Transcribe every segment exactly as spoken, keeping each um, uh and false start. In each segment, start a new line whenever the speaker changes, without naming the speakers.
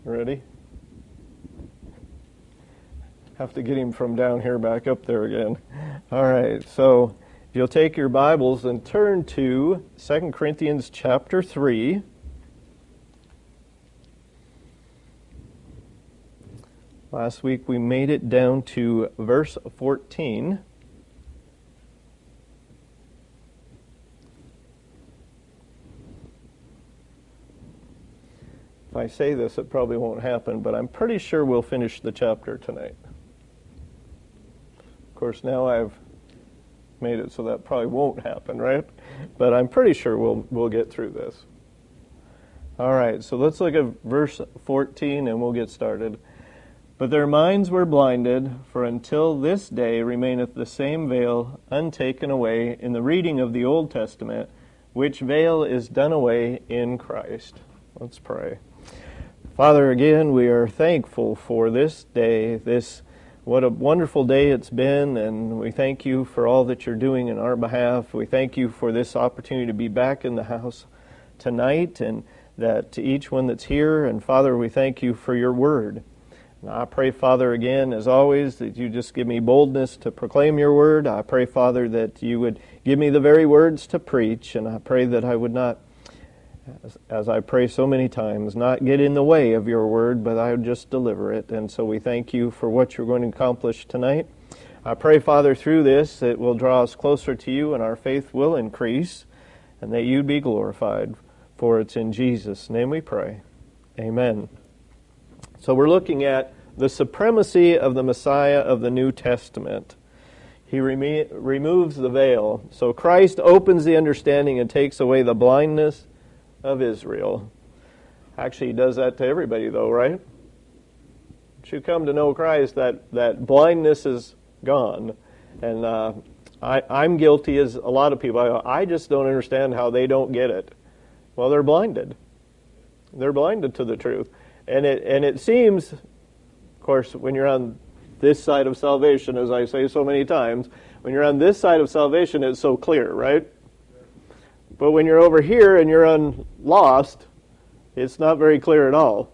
Ready? Have to get him from down here back up there again. All right, so if you'll take your Bibles and turn to Second Corinthians chapter three. Last week we made it down to verse fourteen. If I say this, it probably won't happen, but I'm pretty sure we'll finish the chapter tonight. Of course, now I've made it so that probably won't happen, right? But I'm pretty sure we'll we'll get through this. All right, so let's look at verse fourteen and we'll get started. But their minds were blinded, for until this day remaineth the same veil untaken away in the reading of the Old Testament, which veil is done away in Christ. Let's pray. Father, again, we are thankful for this day, this what a wonderful day it's been, and we thank you for all that you're doing in our behalf. We thank you for this opportunity to be back in the house tonight, and that to each one that's here, and Father, we thank you for your word. And I pray, Father, again, as always, that you just give me boldness to proclaim your word. I pray, Father, that you would give me the very words to preach, and I pray that I would not, As, as I pray so many times, not get in the way of your word, but I would just deliver it. And so we thank you for what you're going to accomplish tonight. I pray, Father, through this, it will draw us closer to you and our faith will increase, and that you'd be glorified. For it's in Jesus' name we pray. Amen. So we're looking at the supremacy of the Messiah of the New Testament. He remo- removes the veil. So Christ opens the understanding and takes away the blindness of Israel. Actually, he does that to everybody, though, right? Once you come to know Christ, that, that blindness is gone. And uh, I, I'm guilty as a lot of people. I, I just don't understand how they don't get it. Well, they're blinded. They're blinded to the truth. And it and it seems, of course, when you're on this side of salvation, as I say so many times, when you're on this side of salvation, it's so clear, right? But when you're over here and you're un- lost, it's not very clear at all.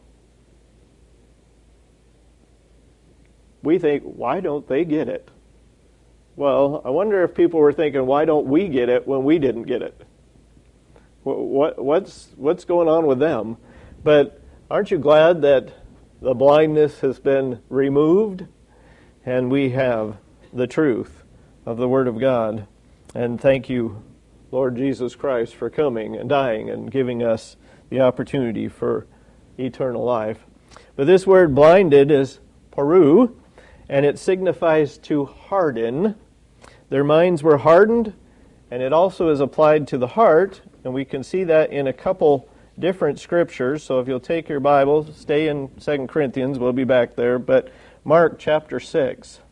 We think, why don't they get it? Well, I wonder if people were thinking, why don't we get it when we didn't get it? What, what what's what's going on with them? But aren't you glad that the blindness has been removed and we have the truth of the Word of God? And thank you, Lord Jesus Christ, for coming and dying and giving us the opportunity for eternal life. But this word blinded is paru, and it signifies to harden. Their minds were hardened, and it also is applied to the heart, and we can see that in a couple different scriptures. So if you'll take your Bible, stay in Second Corinthians, we'll be back there, but Mark chapter six.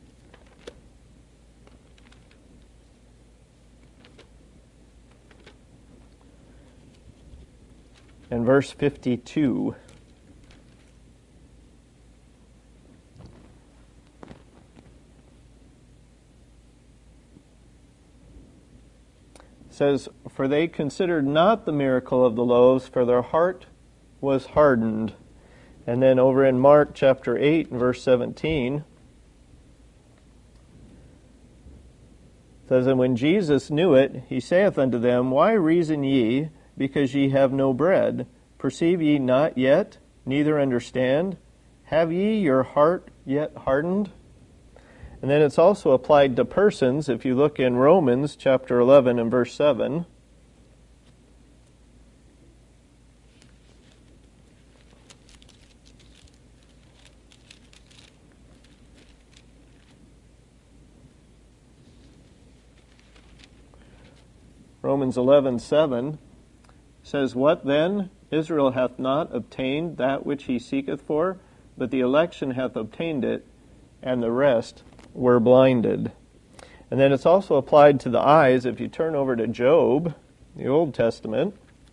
And verse fifty-two. It says, "For they considered not the miracle of the loaves, for their heart was hardened." And then over in Mark chapter eight, verse seventeen, it says, "And when Jesus knew it, he saith unto them, Why reason ye, because ye have no bread? Perceive ye not yet, neither understand? Have ye your heart yet hardened?" And then it's also applied to persons. If you look in Romans chapter eleven and verse seven. Romans eleven seven says, "What then? Israel hath not obtained that which he seeketh for, but the election hath obtained it, and the rest were blinded." And then it's also applied to the eyes. If you turn over to Job, the Old Testament,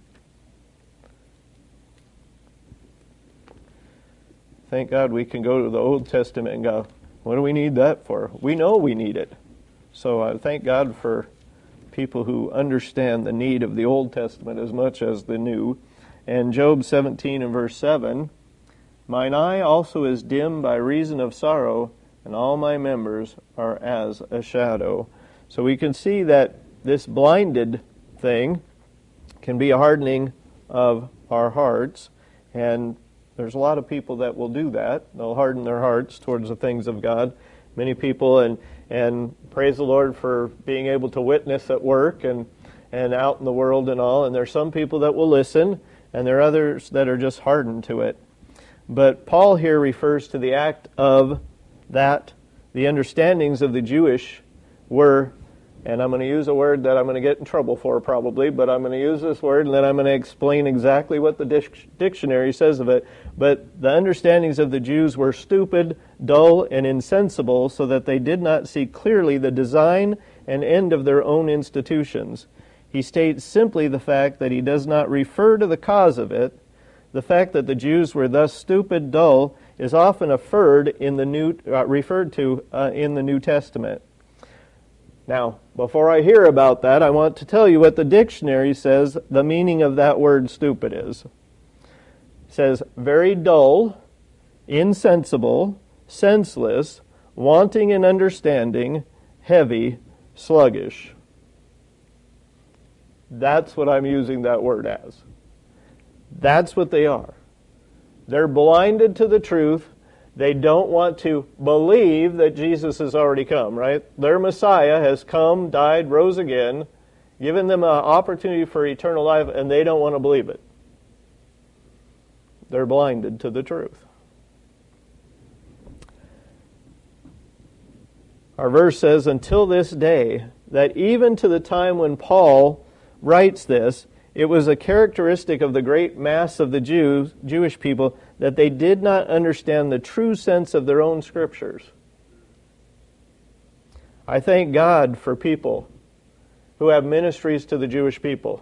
thank God we can go to the Old Testament and go, what do we need that for? We know we need it. So I thank God for people who understand the need of the Old Testament as much as the New. And Job seventeen and verse seven Mine eye also is dim by reason of sorrow, and all my members are as a shadow. So we can see that this blinded thing can be a hardening of our hearts, and there's a lot of people that will do that. They'll harden their hearts towards the things of God. Many people, and and praise the Lord for being able to witness at work and, and out in the world and all, and there's some people that will listen, and there are others that are just hardened to it. But Paul here refers to the act of that the understandings of the Jewish were, and I'm going to use a word that I'm going to get in trouble for probably, but I'm going to use this word and then I'm going to explain exactly what the dic- dictionary says of it. But the understandings of the Jews were stupid, dull, and insensible, so that they did not see clearly the design and end of their own institutions. He states simply the fact that he does not refer to the cause of it. The fact that the Jews were thus stupid, dull, is often referred in the New uh, referred to uh, in the New Testament. Now, before I hear about that, I want to tell you what the dictionary says the meaning of that word stupid is. It says, very dull, insensible, senseless, wanting in understanding, heavy, sluggish. That's what I'm using that word as. That's what they are. They're blinded to the truth. They don't want to believe that Jesus has already come, right? Their Messiah has come, died, rose again, given them an opportunity for eternal life, and they don't want to believe it. They're blinded to the truth. Our verse says, until this day, that even to the time when Paul writes this, it was a characteristic of the great mass of the Jews, Jewish people, that they did not understand the true sense of their own scriptures. I thank God for people who have ministries to the Jewish people.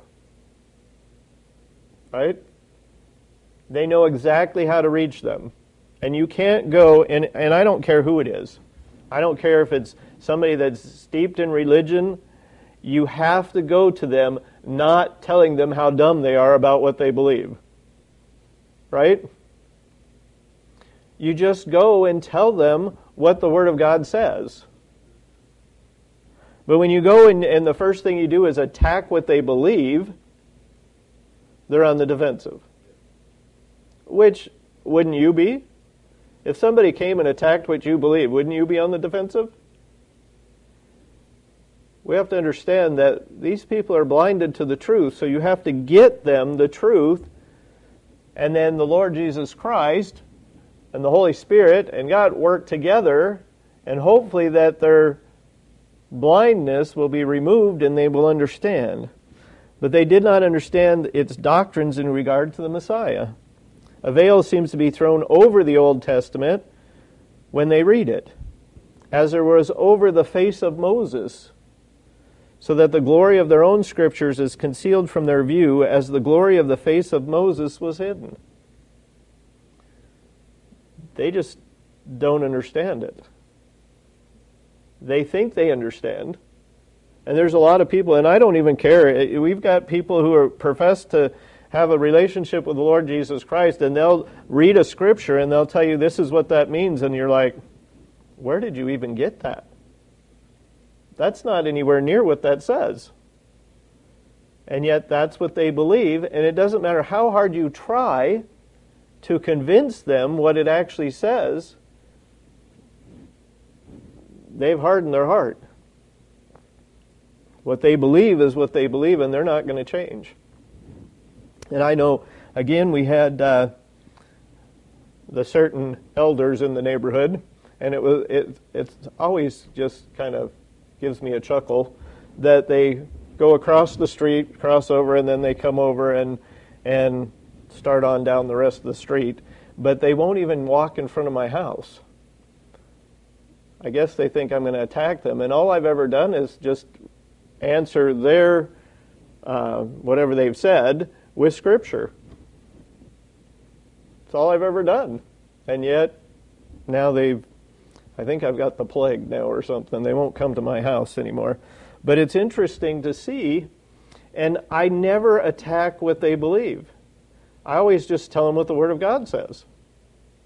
Right? They know exactly how to reach them. And you can't go, and, and I don't care who it is. I don't care if it's somebody that's steeped in religion. You have to go to them not telling them how dumb they are about what they believe. Right? You just go and tell them what the Word of God says. But when you go and, and the first thing you do is attack what they believe, they're on the defensive. Which, wouldn't you be? If somebody came and attacked what you believe, wouldn't you be on the defensive? We have to understand that these people are blinded to the truth, so you have to get them the truth, and then the Lord Jesus Christ and the Holy Spirit and God work together, and hopefully that their blindness will be removed and they will understand. But they did not understand its doctrines in regard to the Messiah. A veil seems to be thrown over the Old Testament when they read it, as there was over the face of Moses, so that the glory of their own scriptures is concealed from their view, as the glory of the face of Moses was hidden. They just don't understand it. They think they understand. And there's a lot of people, and I don't even care. We've got people who are profess to have a relationship with the Lord Jesus Christ, and they'll read a scripture and they'll tell you this is what that means, and you're like, where did you even get that? That's not anywhere near what that says. And yet that's what they believe, and it doesn't matter how hard you try to convince them what it actually says, they've hardened their heart. What they believe is what they believe, and they're not going to change. And I know, again, we had uh, the certain elders in the neighborhood, and it was it it's always just kind of gives me a chuckle that they go across the street, cross over, and then they come over and and start on down the rest of the street, but they won't even walk in front of my house. I guess they think I'm going to attack them, and all I've ever done is just answer their uh, whatever they've said with Scripture. That's all I've ever done. And yet, now they've, I think I've got the plague now or something. They won't come to my house anymore. But it's interesting to see, and I never attack what they believe. I always just tell them what the Word of God says.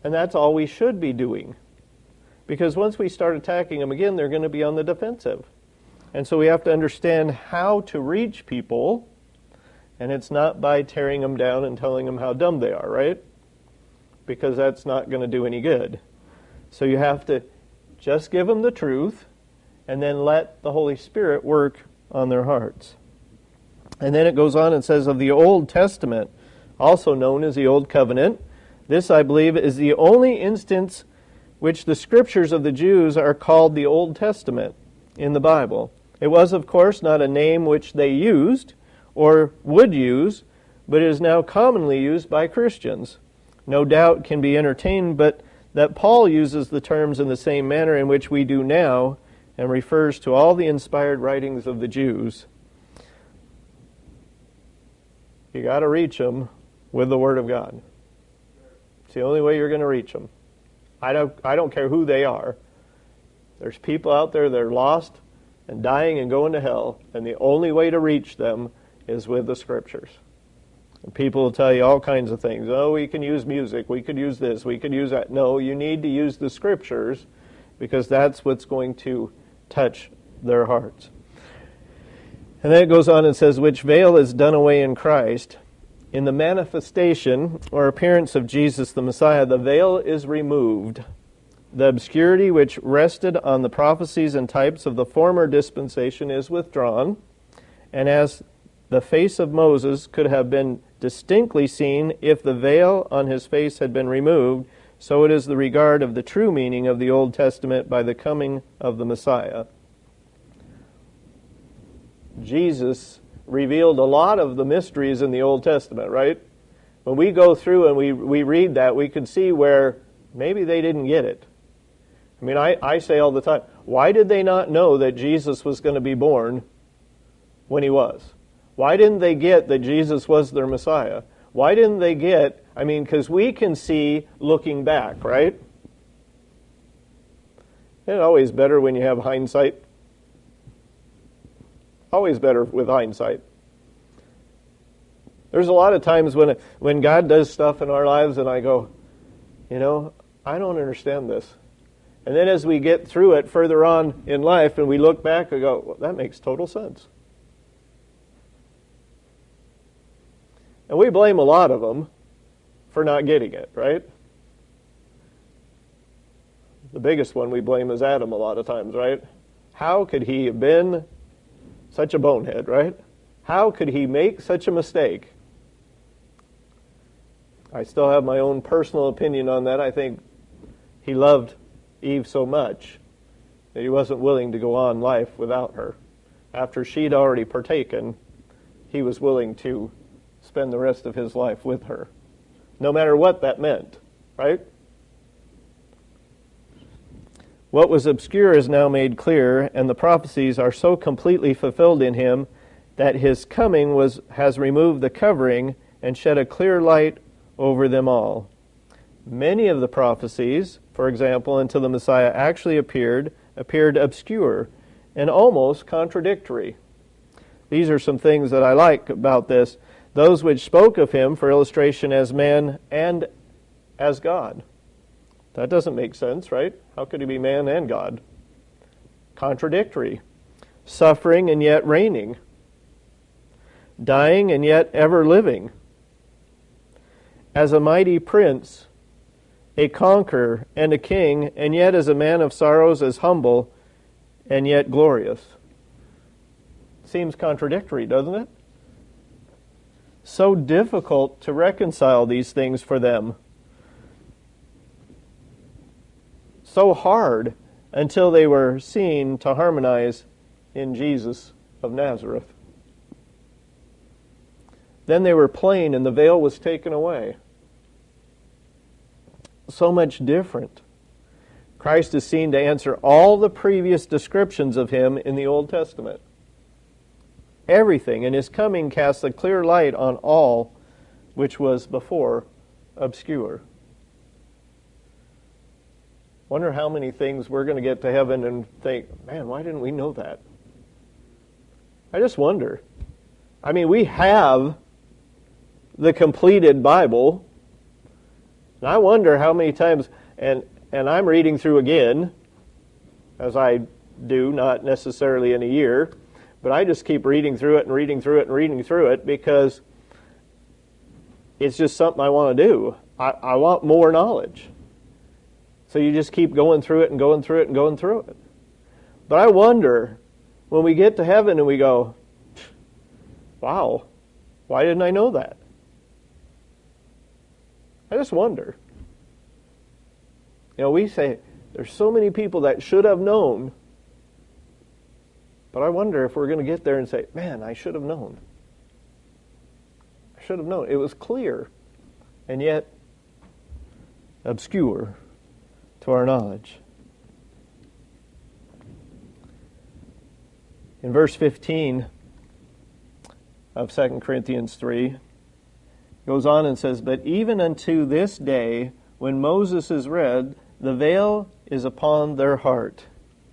And that's all we should be doing. Because once we start attacking them again, they're going to be on the defensive. And so we have to understand how to reach people, and it's not by tearing them down and telling them how dumb they are, right? Because that's not going to do any good. So you have to just give them the truth, and then let the Holy Spirit work on their hearts. And then it goes on and says, of the Old Testament, also known as the Old Covenant, this, I believe, is the only instance which the Scriptures of the Jews are called the Old Testament in the Bible. It was, of course, not a name which they used or would use, but it is now commonly used by Christians. No doubt can be entertained, but that Paul uses the terms in the same manner in which we do now, and refers to all the inspired writings of the Jews. You got to reach them with the Word of God. It's the only way you're going to reach them. I don't, I don't care who they are. There's people out there that are lost and dying and going to hell, and the only way to reach them is with the Scriptures. And people will tell you all kinds of things. Oh, we can use music, we could use this, we could use that. No, you need to use the Scriptures, because that's what's going to touch their hearts. And then it goes on and says, which veil is done away in Christ. In the manifestation or appearance of Jesus the Messiah, the veil is removed. The obscurity which rested on the prophecies and types of the former dispensation is withdrawn, and as the face of Moses could have been distinctly seen if the veil on his face had been removed, so it is the regard of the true meaning of the Old Testament by the coming of the Messiah. Jesus revealed a lot of the mysteries in the Old Testament, right? When we go through and we, we read that, we can see where maybe they didn't get it. I mean, I, I say all the time, why did they not know that Jesus was going to be born when he was? Why didn't they get that Jesus was their Messiah? Why didn't they get, I mean, because we can see looking back, right? It's always better when you have hindsight. Always better with hindsight. There's a lot of times when when God does stuff in our lives and I go, you know, I don't understand this. And then as we get through it further on in life and we look back, I go, well, that makes total sense. And we blame a lot of them for not getting it, right? The biggest one we blame is Adam a lot of times, right? How could he have been such a bonehead, right? How could he make such a mistake? I still have my own personal opinion on that. I think he loved Eve so much that he wasn't willing to go on life without her. After she'd already partaken, he was willing to spend the rest of his life with her, no matter what that meant, right? What was obscure is now made clear, and the prophecies are so completely fulfilled in him that his coming was has removed the covering and shed a clear light over them all. Many of the prophecies, for example, until the Messiah actually appeared, appeared obscure and almost contradictory. These are some things that I like about this. Those which spoke of him for illustration as man and as God. That doesn't make sense, right? How could he be man and God? Contradictory. Suffering and yet reigning. Dying and yet ever living. As a mighty prince, a conqueror and a king, and yet as a man of sorrows, as humble, and yet glorious. Seems contradictory, doesn't it? So difficult to reconcile these things for them. So hard until they were seen to harmonize in Jesus of Nazareth. Then they were plain and the veil was taken away. So much different. Christ is seen to answer all the previous descriptions of him in the Old Testament. Everything, and his coming casts a clear light on all which was before obscure. Wonder how many things we're going to get to heaven and think, man, why didn't we know that? I just wonder. I mean, we have the completed Bible. And I wonder how many times, and, and I'm reading through again, as I do, not necessarily in a year, but I just keep reading through it and reading through it and reading through it because it's just something I want to do. I, I want more knowledge. So you just keep going through it and going through it and going through it. But I wonder, when we get to heaven and we go, wow, why didn't I know that? I just wonder. You know, we say, there's so many people that should have known, but I wonder if we're going to get there and say, man, I should have known. I should have known. It was clear, and yet obscure to our knowledge. In verse fifteen of Second Corinthians three, goes on and says, but even unto this day, when Moses is read, the veil is upon their heart.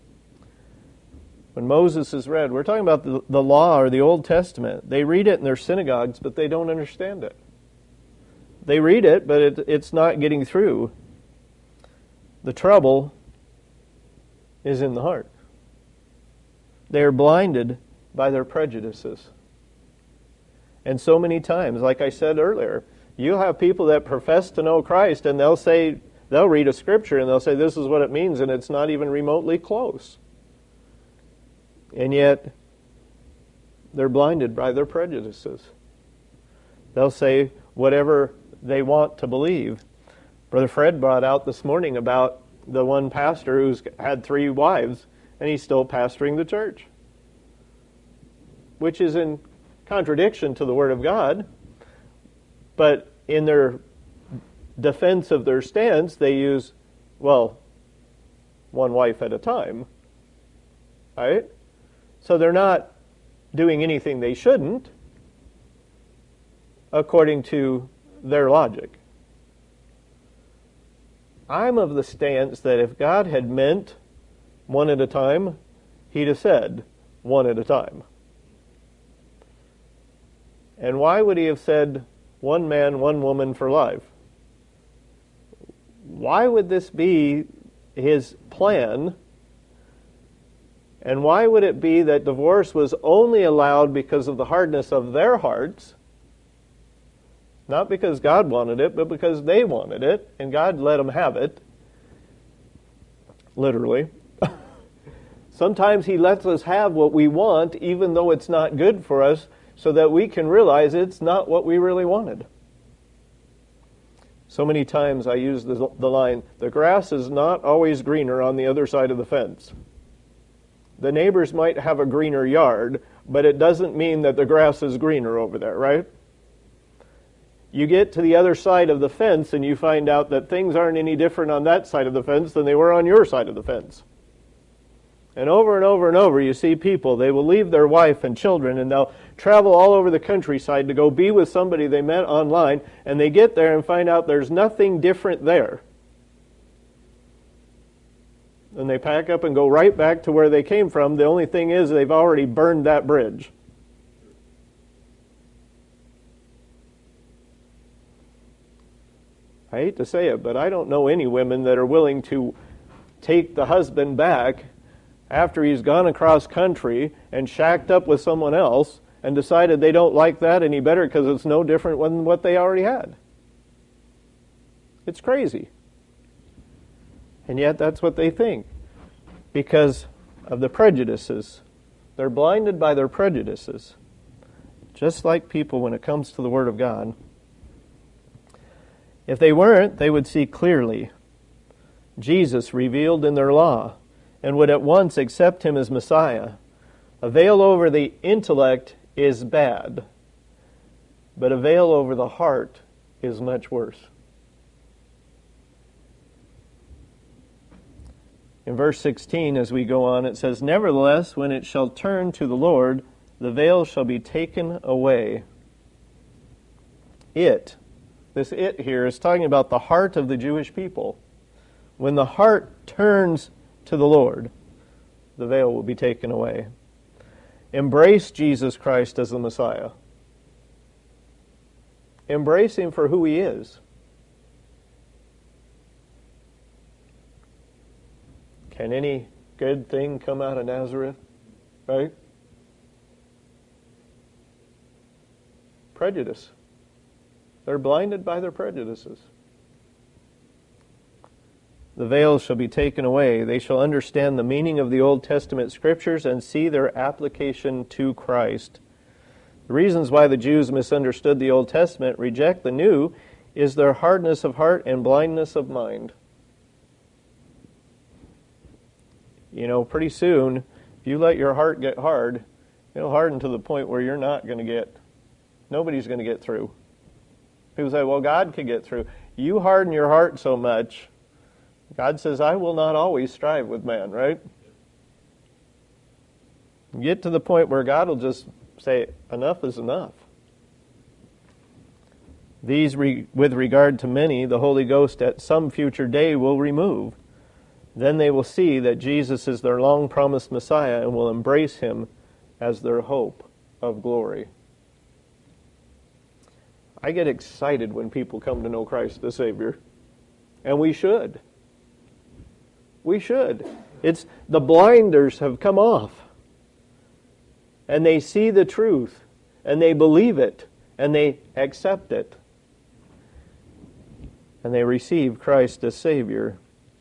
When Moses is read, we're talking about the, the law or the Old Testament. They read it in their synagogues, but they don't understand it. They read it, but it, it's not getting through. The trouble is in the heart. They are blinded by their prejudices. And so many times, like I said earlier, you'll have people that profess to know Christ and they'll say, they'll read a scripture and they'll say this is what it means and it's not even remotely close. And yet, they're blinded by their prejudices. They'll say whatever they want to believe. Brother Fred brought out this morning about the one pastor who's had three wives and he's still pastoring the church, which is in contradiction to the Word of God, but in their defense of their stance, they use, well, one wife at a time, right? So they're not doing anything they shouldn't, according to their logic. I'm of the stance that if God had meant one at a time, He'd have said one at a time. And why would He have said one man, one woman for life? Why would this be His plan? And why would it be that divorce was only allowed because of the hardness of their hearts? Not because God wanted it, but because they wanted it, and God let them have it. Literally. Sometimes He lets us have what we want, even though it's not good for us, so that we can realize it's not what we really wanted. So many times I use the, the line, the grass is not always greener on the other side of the fence. The neighbors might have a greener yard, but it doesn't mean that the grass is greener over there, right? You get to the other side of the fence and you find out that things aren't any different on that side of the fence than they were on your side of the fence. And over and over and over you see people, they will leave their wife and children and they'll travel all over the countryside to go be with somebody they met online, and they get there and find out there's nothing different there. And they pack up and go right back to where they came from. The only thing is they've already burned that bridge. I hate to say it, but I don't know any women that are willing to take the husband back after he's gone across country and shacked up with someone else and decided they don't like that any better because it's no different than what they already had. It's crazy. And yet that's what they think because of the prejudices. They're blinded by their prejudices. Just like people when it comes to the Word of God. If they weren't, they would see clearly Jesus revealed in their law and would at once accept Him as Messiah. A veil over the intellect is bad, but a veil over the heart is much worse. In verse sixteen, as we go on, it says, nevertheless, when it shall turn to the Lord, the veil shall be taken away. It, this it here is talking about the heart of the Jewish people. When the heart turns to the Lord, the veil will be taken away. Embrace Jesus Christ as the Messiah. Embrace Him for who He is. Can any good thing come out of Nazareth? Right? Prejudice. They're blinded by their prejudices. The veils shall be taken away. They shall understand the meaning of the Old Testament scriptures and see their application to Christ. The reasons why the Jews misunderstood the Old Testament, reject the New, is their hardness of heart and blindness of mind. You know, pretty soon, if you let your heart get hard, it'll harden to the point where you're not going to get, nobody's going to get through. People say, well, God could get through. You harden your heart so much, God says, I will not always strive with man, right? Get to the point where God will just say, enough is enough. These, re- with regard to many, the Holy Ghost at some future day will remove. Then they will see that Jesus is their long-promised Messiah and will embrace Him as their hope of glory. I get excited when people come to know Christ the Savior. And we should. We should. It's the blinders have come off. And they see the truth. And they believe it. And they accept it. And they receive Christ as Savior.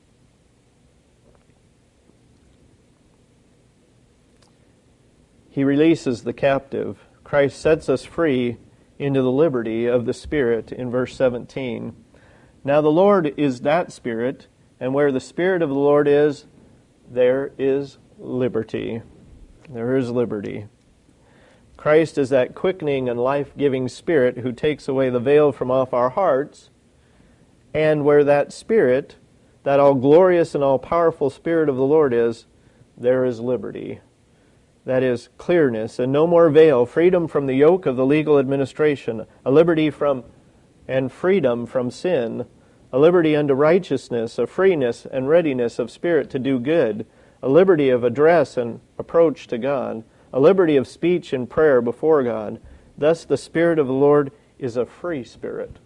He releases the captive. Christ sets us free into the liberty of the Spirit in verse seventeen. Now the Lord is that Spirit, and where the Spirit of the Lord is, there is liberty. There is liberty. Christ is that quickening and life-giving Spirit who takes away the veil from off our hearts, and where that Spirit, that all-glorious and all-powerful Spirit of the Lord is, there is liberty. That is clearness and no more veil, freedom from the yoke of the legal administration, a liberty from and freedom from sin, a liberty unto righteousness, a freeness and readiness of spirit to do good, a liberty of address and approach to God, a liberty of speech and prayer before God. Thus the Spirit of the Lord is a free spirit.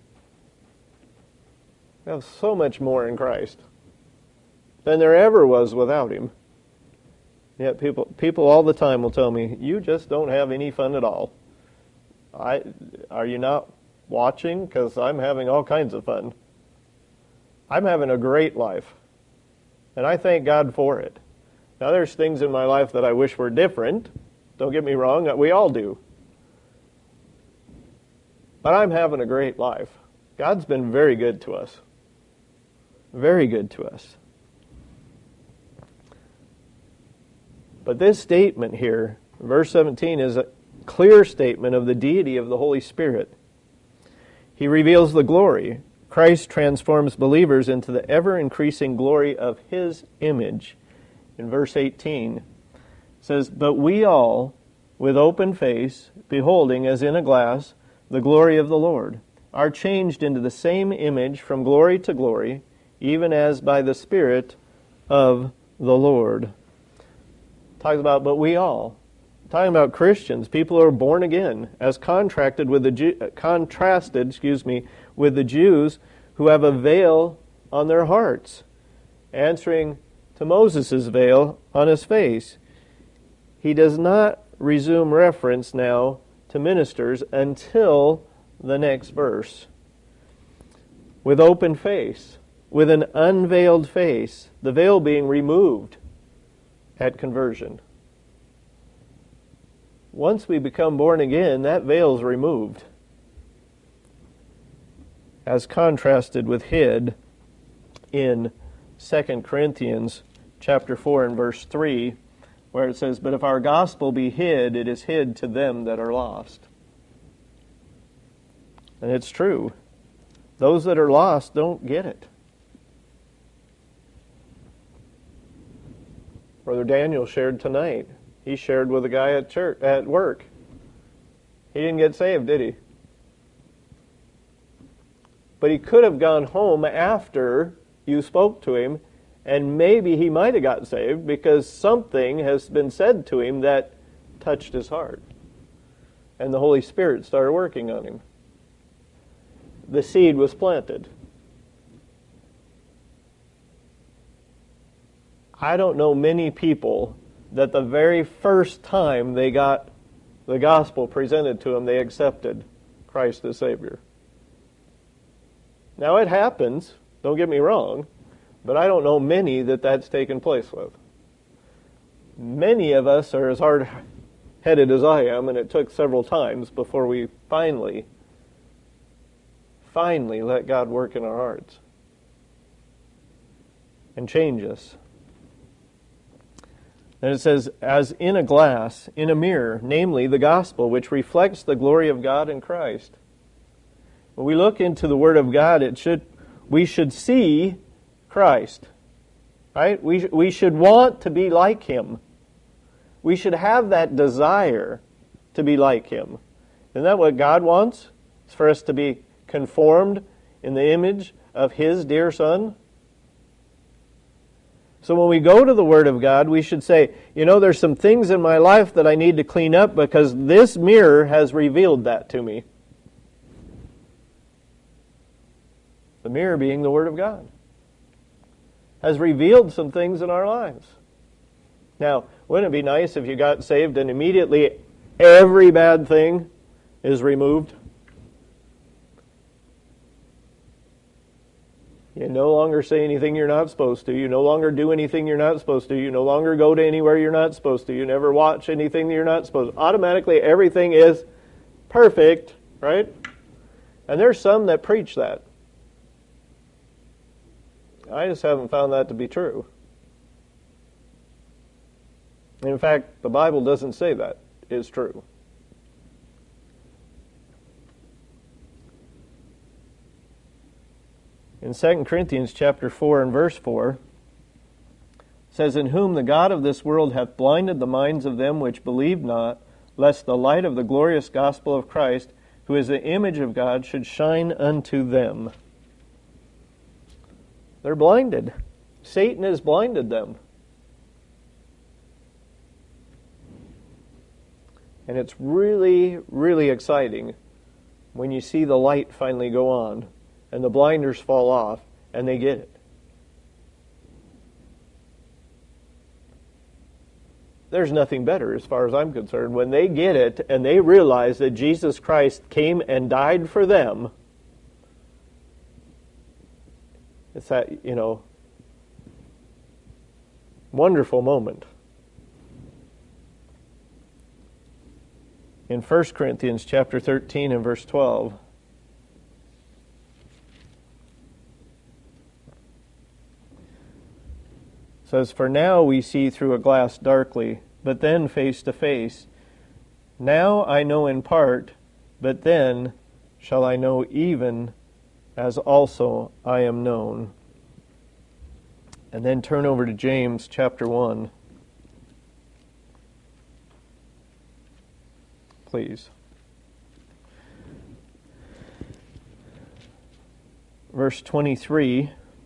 We have so much more in Christ than there ever was without Him. Yet people people all the time will tell me, you just don't have any fun at all. I Are you not watching? Because I'm having all kinds of fun. I'm having a great life. And I thank God for it. Now there's things in my life that I wish were different. Don't get me wrong, we all do. But I'm having a great life. God's been very good to us. Very good to us. But this statement here, verse seventeen, is a clear statement of the deity of the Holy Spirit. He reveals the glory. Christ transforms believers into the ever-increasing glory of His image. In verse eighteen, it says, But we all, with open face, beholding as in a glass the glory of the Lord, are changed into the same image from glory to glory, even as by the Spirit of the Lord. Talks about, but we all. Talking about Christians, people who are born again, as contracted with the Jew, contrasted, excuse me, with the Jews who have a veil on their hearts, answering to Moses' veil on his face. He does not resume reference now to ministers until the next verse. With open face, with an unveiled face, the veil being removed at conversion. Once we become born again, that veil is removed, as contrasted with hid in Second Corinthians chapter four and verse three, where it says, But if our gospel be hid, it is hid to them that are lost. And it's true. Those that are lost don't get it. Brother Daniel shared tonight. He shared with a guy at church, at work. He didn't get saved, did he? But he could have gone home after you spoke to him, and maybe he might have got saved because something has been said to him that touched his heart. And the Holy Spirit started working on him. The seed was planted. I don't know many people that the very first time they got the gospel presented to them, they accepted Christ as Savior. Now it happens, don't get me wrong, but I don't know many that that's taken place with. Many of us are as hard-headed as I am, and it took several times before we finally, finally let God work in our hearts and change us. And it says, as in a glass, in a mirror, namely the gospel, which reflects the glory of God in Christ. When we look into the Word of God, it should we should see Christ, right? We we should want to be like Him. We should have that desire to be like Him. Isn't that what God wants? It's for us to be conformed in the image of His dear Son. So when we go to the Word of God, we should say, you know, there's some things in my life that I need to clean up because this mirror has revealed that to me. The mirror being the Word of God has revealed some things in our lives. Now, wouldn't it be nice if you got saved and immediately every bad thing is removed? You no longer say anything you're not supposed to. You no longer do anything you're not supposed to. You no longer go to anywhere you're not supposed to. You never watch anything that you're not supposed to. Automatically, everything is perfect, right? And there's some that preach that. I just haven't found that to be true. In fact, the Bible doesn't say that is true. In Second Corinthians chapter four and verse four, it says, in whom the God of this world hath blinded the minds of them which believe not, lest the light of the glorious gospel of Christ, who is the image of God, should shine unto them. They're blinded. Satan has blinded them. And it's really, really exciting when you see the light finally go on and the blinders fall off and they get it. There's nothing better as far as I'm concerned. When they get it and they realize that Jesus Christ came and died for them, it's that, you know, wonderful moment. In First Corinthians chapter thirteen and verse twelve, it says, for now we see through a glass darkly, but then face to face. Now I know in part, but then shall I know even as also I am known. And then turn over to James chapter one. Please. Verse twenty-three.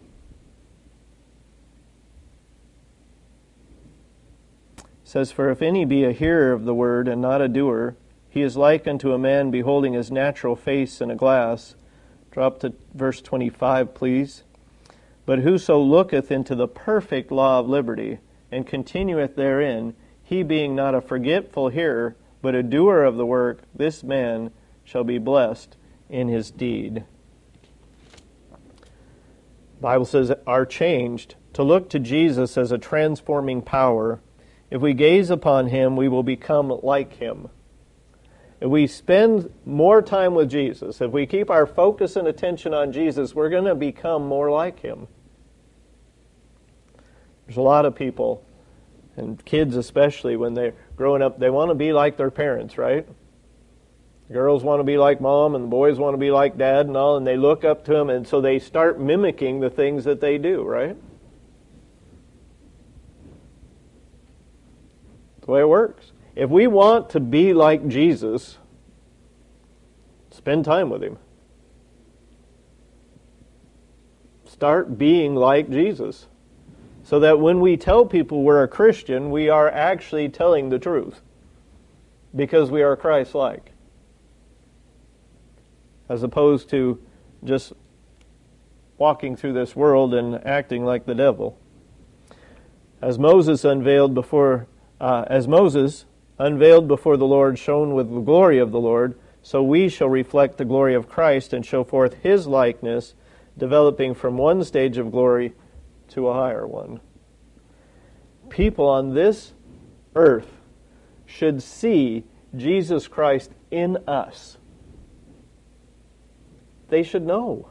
Says, for if any be a hearer of the word and not a doer, he is like unto a man beholding his natural face in a glass. Drop to verse twenty-five, please. But whoso looketh into the perfect law of liberty, and continueth therein, he being not a forgetful hearer, but a doer of the work, this man shall be blessed in his deed. The Bible says, are changed to look to Jesus as a transforming power. If we gaze upon Him, we will become like Him. If we spend more time with Jesus, if we keep our focus and attention on Jesus, we're going to become more like Him. There's a lot of people, and kids especially, when they're growing up, they want to be like their parents, right? The girls want to be like mom, and the boys want to be like dad and all, and they look up to them, and so they start mimicking the things that they do, right? The way it works. If we want to be like Jesus, spend time with Him. Start being like Jesus. So that when we tell people we're a Christian, we are actually telling the truth. Because we are Christ-like. As opposed to just walking through this world and acting like the devil. As Moses unveiled before, uh, as Moses unveiled before the Lord, shone with the glory of the Lord, so we shall reflect the glory of Christ and show forth His likeness, developing from one stage of glory to a higher one. People on this earth should see Jesus Christ in us. They should know.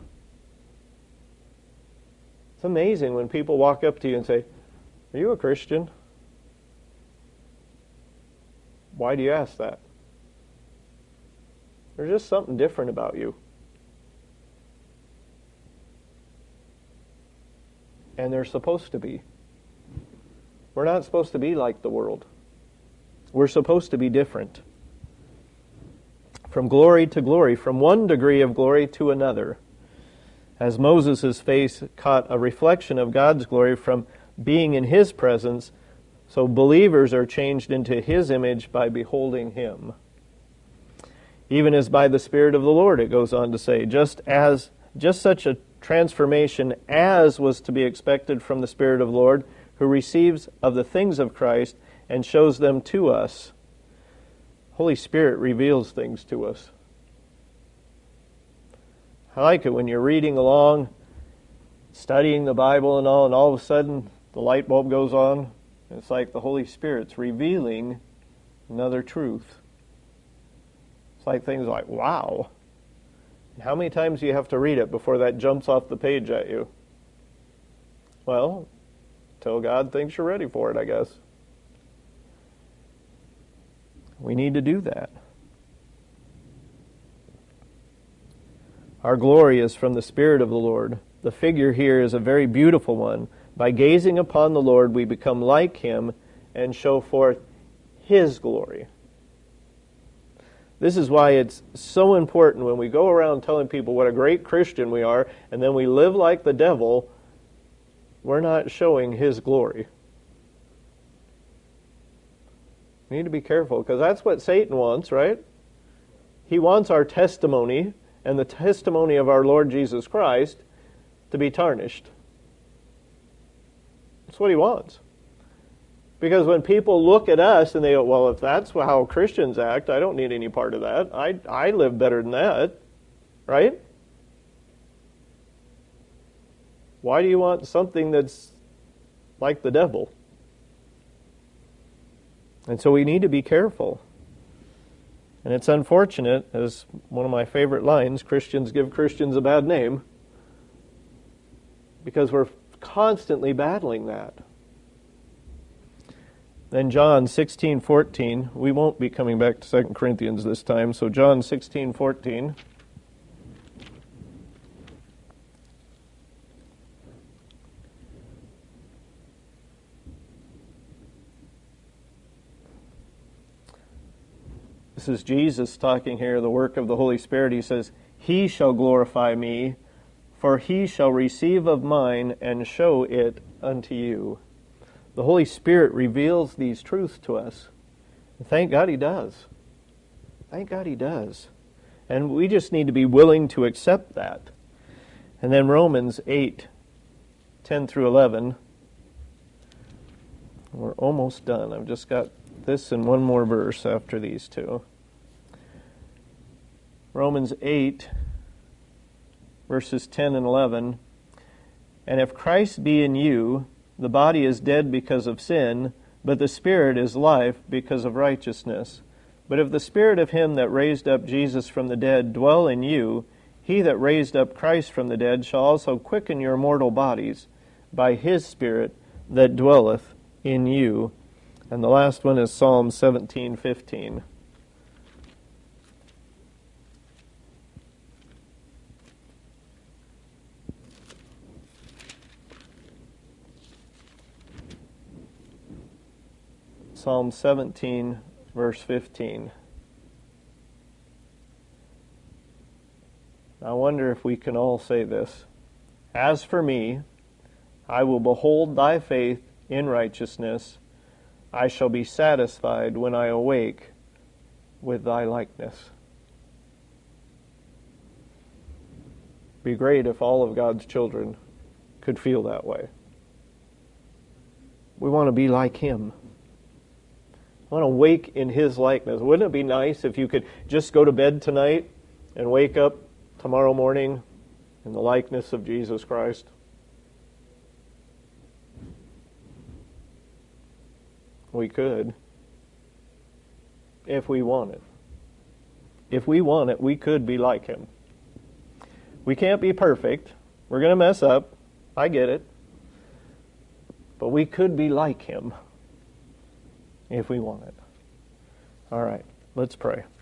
It's amazing when people walk up to you and say, "Are you a Christian?" Why do you ask that? There's just something different about you. And they're supposed to be. We're not supposed to be like the world. We're supposed to be different. From glory to glory, from one degree of glory to another. As Moses' face caught a reflection of God's glory from being in His presence, so believers are changed into His image by beholding Him. Even as by the Spirit of the Lord, it goes on to say, just as just such a transformation as was to be expected from the Spirit of the Lord, who receives of the things of Christ and shows them to us. Holy Spirit reveals things to us. I like it when you're reading along, studying the Bible and all, and all of a sudden the light bulb goes on. It's like the Holy Spirit's revealing another truth. It's like things like, wow. How many times do you have to read it before that jumps off the page at you? Well, till God thinks you're ready for it, I guess. We need to do that. Our glory is from the Spirit of the Lord. The figure here is a very beautiful one. By gazing upon the Lord, we become like Him and show forth His glory. This is why it's so important when we go around telling people what a great Christian we are, and then we live like the devil, we're not showing His glory. We need to be careful, because that's what Satan wants, right? He wants our testimony and the testimony of our Lord Jesus Christ to be tarnished. That's what he wants. Because when people look at us and they go, well, if that's how Christians act, I don't need any part of that. I, I live better than that. Right? Why do you want something that's like the devil? And so we need to be careful. And it's unfortunate, as one of my favorite lines, Christians give Christians a bad name, because we're constantly battling that. Then John sixteen fourteen, we won't be coming back to Second Corinthians this time, so John sixteen fourteen. This is Jesus talking here, the work of the Holy Spirit. He says, He shall glorify me, for He shall receive of mine and show it unto you. The Holy Spirit reveals these truths to us. And thank God He does. Thank God He does. And we just need to be willing to accept that. And then Romans eight, ten through eleven. We're almost done. I've just got this and one more verse after these two. Romans eight, verses ten and eleven. And if Christ be in you, the body is dead because of sin, but the Spirit is life because of righteousness. But if the Spirit of Him that raised up Jesus from the dead dwell in you, He that raised up Christ from the dead shall also quicken your mortal bodies by His Spirit that dwelleth in you. And the last one is Psalm seventeen fifteen. Psalm seventeen, verse fifteen. I wonder if we can all say this. As for me, I will behold thy faith in righteousness. I shall be satisfied when I awake with thy likeness. Be great if all of God's children could feel that way. We want to be like Him. I want to wake in His likeness. Wouldn't it be nice if you could just go to bed tonight and wake up tomorrow morning in the likeness of Jesus Christ? We could, if we want it. If we want it, we could be like Him. We can't be perfect. We're going to mess up. I get it. But we could be like Him if we want it. All right, let's pray.